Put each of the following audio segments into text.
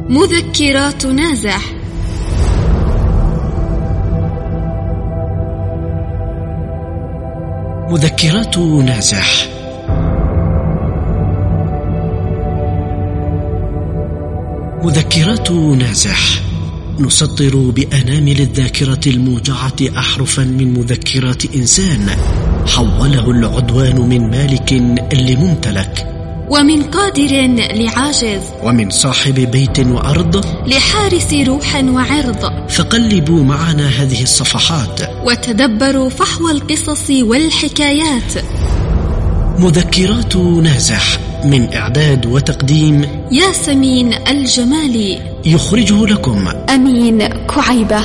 مذكرات نازح. مذكرات نازح. مذكرات نازح. نسطر بأنامل الذاكرة الموجعة أحرفا من مذكرات إنسان حوله العدوان من مالك لممتلك، ومن قادر لعاجز، ومن صاحب بيت وأرض لحارس روح وعرض. فقلبوا معنا هذه الصفحات وتدبروا فحوى القصص والحكايات. مذكرات نازح، من إعداد وتقديم ياسمين الجمالي، يخرجه لكم أمين كعيبة.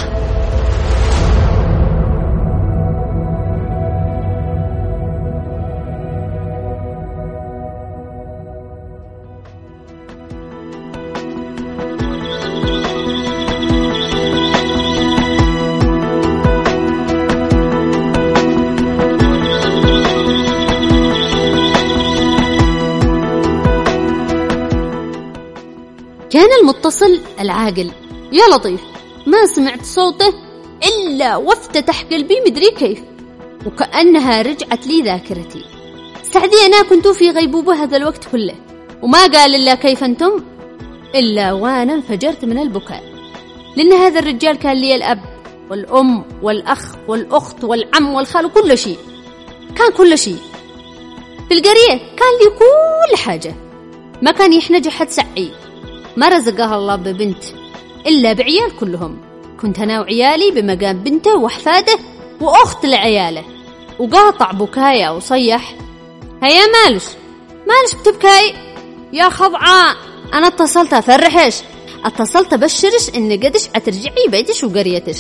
كان المتصل العاقل يا لطيف ما سمعت صوته إلا وافتتح قلبي مدري كيف، وكأنها رجعت لي ذاكرتي. سعدي أنا كنت في غيبوبة هذا الوقت كله، وما قال إلا كيف أنتم، إلا وأنا انفجرت من البكاء، لأن هذا الرجال كان لي الأب والأم والأخ والأخت والعم والخال وكل شيء، كان كل شيء في القرية، كان لي كل حاجة. ما كان يحنج حد سعي، ما رزقها الله ببنت إلا بعيال كلهم. كنت أنا وعيالي بمقام بنته وحفاده وأخت لعياله. وقاطع بكايا وصيح: هيا مالش بتبكاي يا خضعاء؟ أنا اتصلت أفرحش، اتصلت أبشرش إن قدش أترجعي بيتش وقريتش.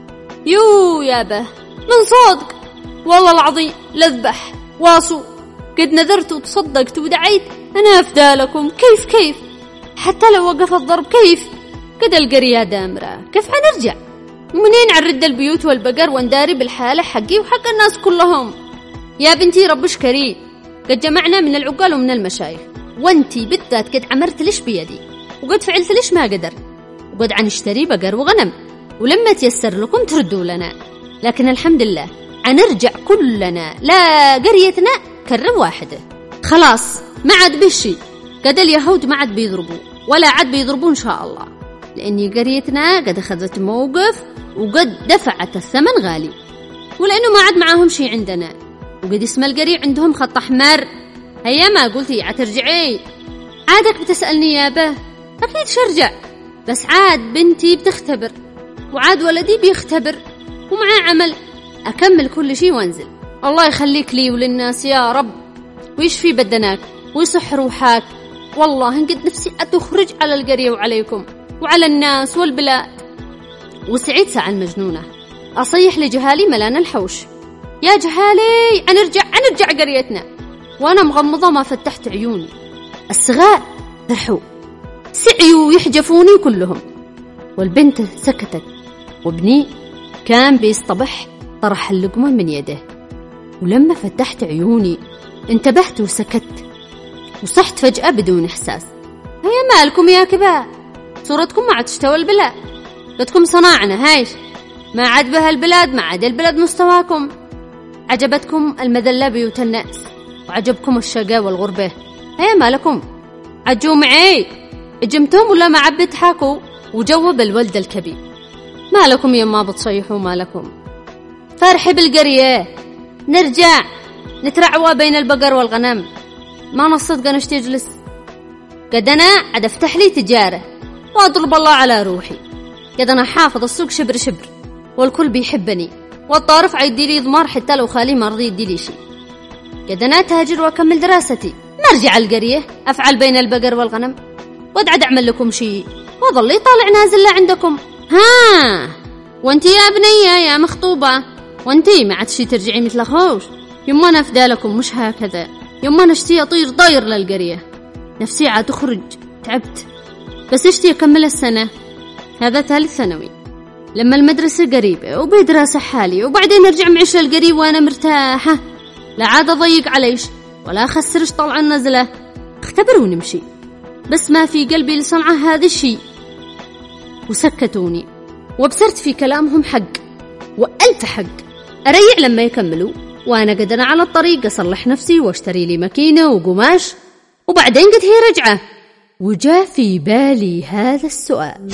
يو يابه من صادق والله العظيم لذبح واسو، قد نذرت وتصدقت ودعيت أنا أفدالكم. كيف حتى لو وقف الضرب كيف؟ قد القرية دامرة، كيف حنرجع؟ منين عرد البيوت والبقر وانداري بالحالة حقي وحق الناس كلهم؟ يا بنتي ربش كريم، قد جمعنا من العقال ومن المشايخ، وانتي بالذات قد عمرت ليش بيدي، وقد فعلت ليش ما قدر، وقد عنشتري بقر وغنم، ولما تيسر لكم تردوا لنا. لكن الحمد لله عنرجع كلنا، لا قريتنا كرم واحدة. خلاص ما عاد بشي، قد اليهود ما عاد بيضربوا ولا عاد بيضربوا إن شاء الله، لأني قريتنا قد أخذت موقف وقد دفعت الثمن غالي، ولأنه ما عاد معاهم شيء عندنا، وقد اسم القرية عندهم خط أحمر. هيا ما قلتي عترجعي؟ عادك بتسألني يابا؟ أكيد شرجع، بس عاد بنتي بتختبر وعاد ولدي بيختبر ومعاه عمل، أكمل كل شيء وانزل. الله يخليك لي وللناس يا رب، ويشفي بدناك ويصح روحك. والله انقد نفسي أتخرج على القرية وعليكم وعلى الناس والبلاد. وسعيد ساعة المجنونة أصيح لجهالي ملان الحوش: يا جهالي عنرجع قريتنا. وأنا مغمضة ما فتحت عيوني. الصغار فرحوا سعيوا يحجفوني كلهم، والبنت سكتت، وابني كان بيصطبح طرح اللقمة من يده. ولما فتحت عيوني انتبهت وسكت، وصحت فجأة بدون إحساس. هيا مالكم يا كبار؟ صورتكم ما عاد تشتوى البلاد، قدكم صناعنا هايش، ما عاد بها البلاد، ما عاد البلاد مستواكم. عجبتكم المذلة بيوت الناس، وعجبكم الشقاء والغربة. هيا مالكم؟ عجوا معي، اجمتم ولا ما عاد بتحاكوا؟ وجوب الولد الكبير: مالكم يا ما بتصيحوا؟ مالكم؟ فرحي بالقرية، نرجع نترعوى بين البقر والغنم، ما نصدق أنش تجلس. قد أنا عد أفتح لي تجارة وأضرب الله على روحي، قد أنا حافظ السوق شبر شبر، والكل بيحبني، والطارف عيدي لي ضمار حتى لو خالي ما رضي يدي لي شيء. قد أنا تهاجر وأكمل دراستي، ما أرجع القرية أفعل بين البقر والغنم، وأدعد أعمل لكم شيء وظلي طالع نازل لعندكم. ها وانتي يا بنية يا مخطوبة، وانتي ما عاد شي ترجعي مثل خوش؟ يما أنا أفدالكم مش هكذا، يما أنا اشتي أطير طاير للقرية، نفسي عاد تخرج، تعبت، بس اشتي أكمل السنة، هذا ثالث ثانوي، لما المدرسة قريبة وبدراسة حالي، وبعدين أرجع معيش القريب وأنا مرتاحة، لا عاد أضيق عليش ولا أخسرش طلع النزلة، اختبر ونمشي. بس ما في قلبي لصنعة هذا الشيء، وسكتوني، وابصرت في كلامهم حق وألف حق. أريح لما يكملوا، وأنا قدنا على الطريق أصلح نفسي واشتري لي ماكينة وقماش، وبعدين قد هي رجعة. وجاء في بالي هذا السؤال: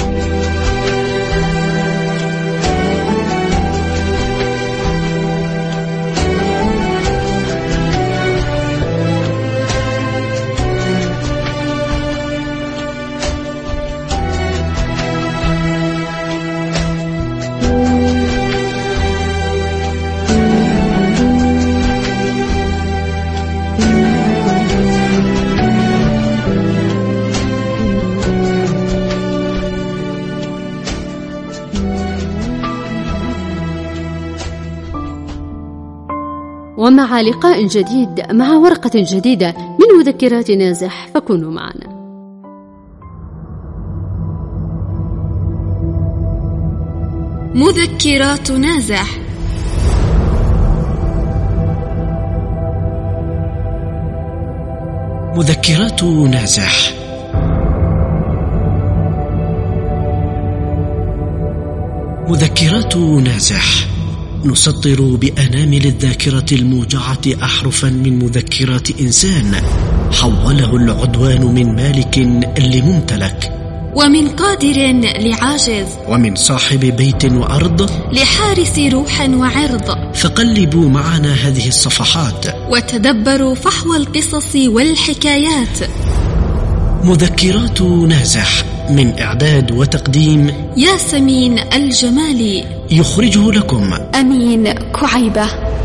ومع لقاء جديد مع ورقة جديدة من مذكرات نازح، فكونوا معنا. مذكرات نازح. مذكرات نازح. مذكرات نازح. نسطر بأنامل الذاكرة الموجعة أحرفا من مذكرات إنسان حوله العدوان من مالك لممتلك، ومن قادر لعاجز، ومن صاحب بيت وأرض لحارس روح وعرض. فقلبوا معنا هذه الصفحات وتدبروا فحوى القصص والحكايات. مذكرات نازح، من إعداد وتقديم ياسمين الجمالي، يخرجه لكم أمين كعيبة.